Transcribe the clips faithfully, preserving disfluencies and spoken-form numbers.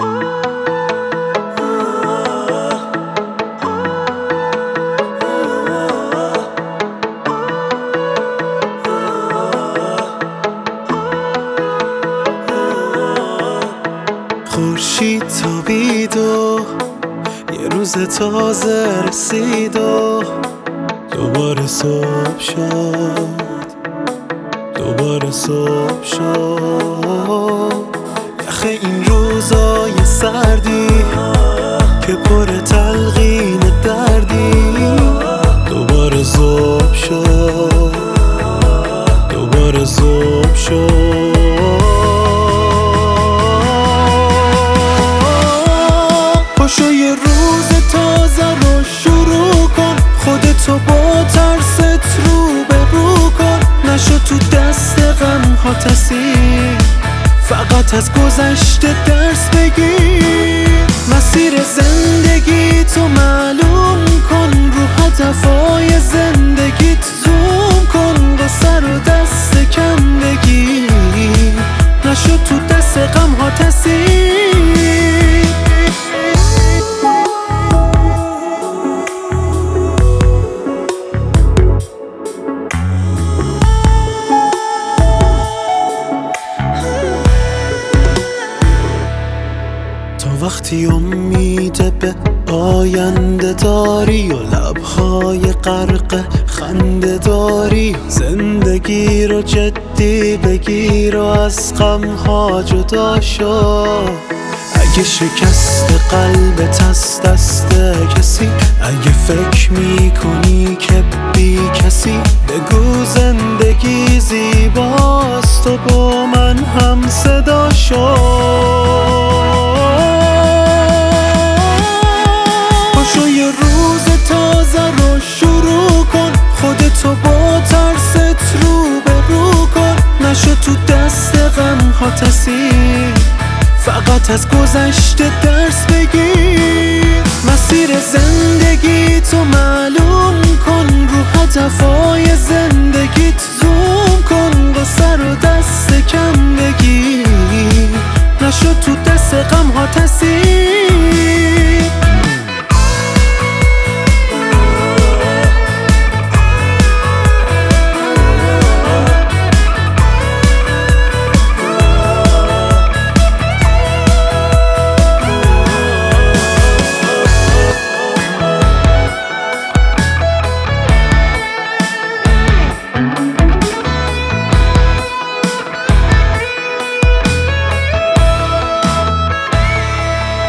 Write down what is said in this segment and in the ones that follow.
خورشید تابید و یه روز تازه رسید و دوباره صبح شد دوباره صبح شد. یخ این روزای سردی که پر تلقین دردی دوباره صبح شد دوباره صبح شد. پاشو یه روز تازه رو شروع کن، خودتو با ترست رو به رو کن. نشو تو دست غم ها تصیر، فقط از گذشته درس بگیر. مسیر زندگی تو معلوم کن، رو هدفای زندگیت زوم کن. قصه رو دست کم بگیر، نشو تو دست غم ها تصیر. وقتی امید به آینده داری و لبهای غرق خنده داری، زندگی رو جدی بگیر و از غمها جدا شو. اگه شکست قلبت از دست کسی، اگه فکر میکنی که بی کسی، بگو زندگی زیباست و با من هم صدا شو. خودتو با ترست رو به رو کن. نشو تو دست غم ها تصیر، فقط از گذشته درس بگیر. مسیر زندگی تو معلوم کن، رو هدفای زندگیت زوم کن. قصه رو دست کم بگیر، نشو تو دست غم ها تصیر.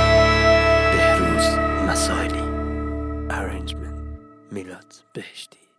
Arrangement میلاد بهشتی.